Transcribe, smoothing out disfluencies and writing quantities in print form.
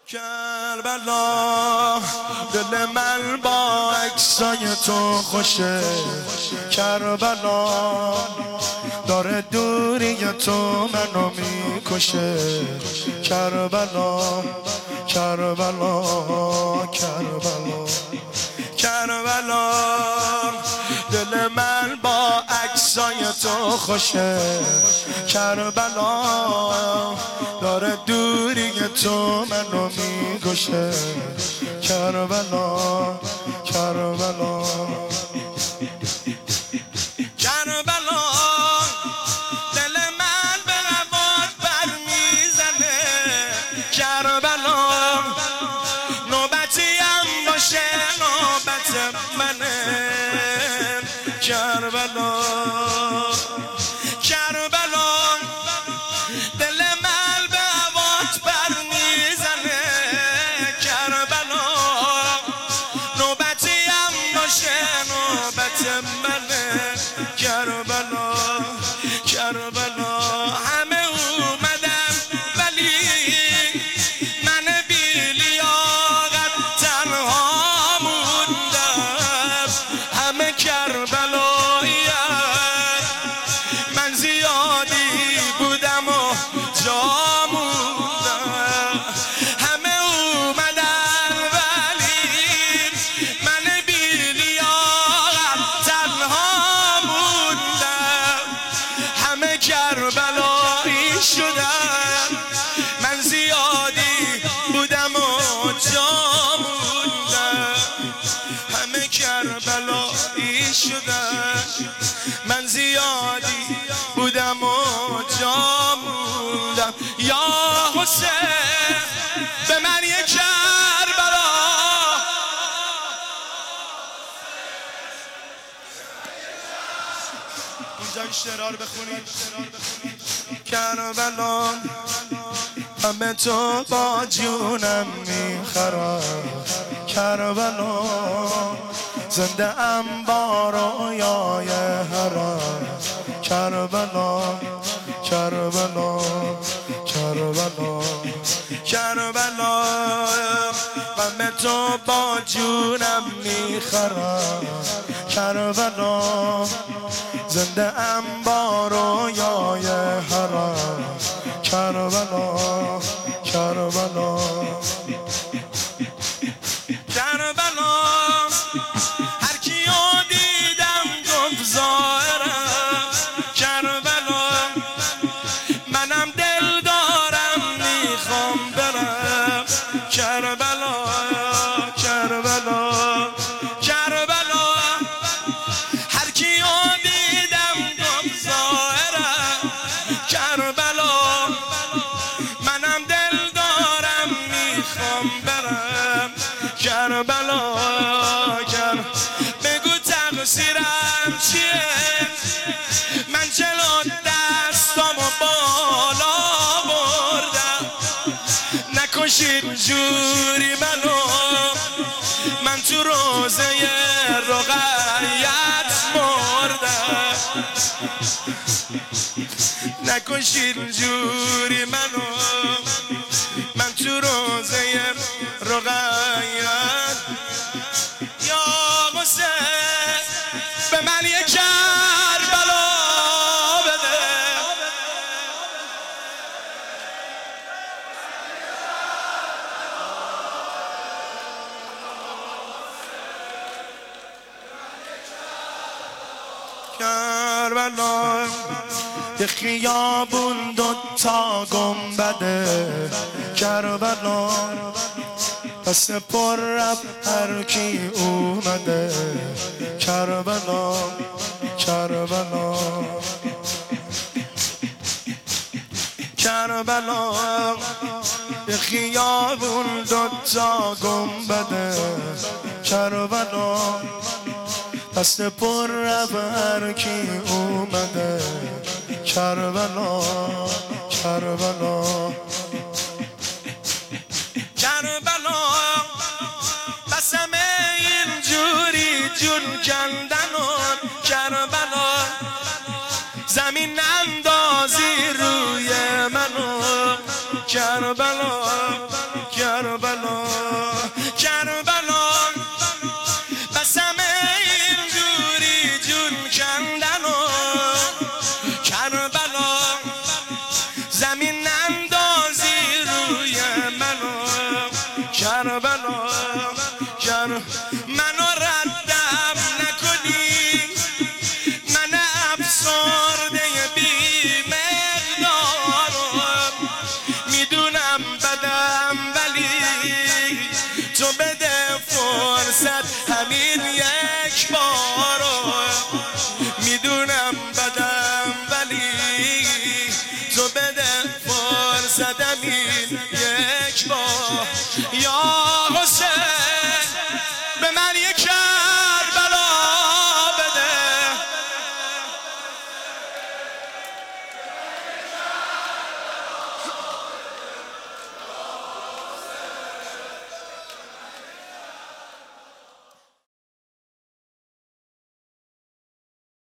کربلا دل من با عکسای تو خوشه، کربلا داره دوری تو منو میکشه، کربلا کربلا کربلا کربلا دل من با عکسای تو خوشه، کربلا داره دوری تو منو میکشه، کربلا کربلا کربلا دل من به هوات بر میزنه، کربلا نوبتیم باشه نوبت منه، کربلا کربلا دل من به هوات بر میزنه، کربلا نوبتیم باشه نوبت منه، کربلا کربلا همه اومدن ولی من بی لیاقت تنها موندم، همه کربلایی‌ان من زیادی بودم و جا موندم، همه اومدن ولی من بی لیاقت تنها موندم، همه کربلایی شدن من زیادی بودم و جا موندم، همه کربلایی شدن من زیادی بودم و جا موندم، یا حسین به من یک کربلا اونجا این شعرها رو بخونید، کربلا همه تو با جونم میخرم، کربلا زنده ام با رویای حرم، کربلا کربلا کربلا کربلا همه تو با جونم میخرم، کربلا زنده ام با رویای حرم، کربلا کربلا کربلا هر کیو دیدم گفت ظاهرم، کربلا منم دل دارم میخوام برم، کربلا کربلا کربلا هر کیو دیدم گفت ظاهرم، کربلا منم دل دارم میخوام برم، کربلا بگو تقصیرم چیه من جلو دستامو بالا بردم، نکشید جوری منو من تو روزه رقیت مردم، نکشید جوری منو من تو روزه رقیت، یا حسین به من یک کربلا بده، کربلا یه خیابون دوتا گنبده، کربلا دست پر رب هر کی اومده، کربلا کربلا کربلا یه خیابون دوتا گنبده، کربلا دست پر رب هر کی اومده، کربلا کربلا کربلا بسم اینجوری جون کندنون، کربلا زمین اندازی روی منو، کربلا کربلا کربلا کربلا بسم اینجوری جون کندن و کربلا زمین اندازی روی منو کربلا منو ردم نکنی من افسرده بی مقدارم میدونم بدم ولی تو بده فرصت همین یک بارو میدونم بدم ولی تو بده فرصت همین یک بار یا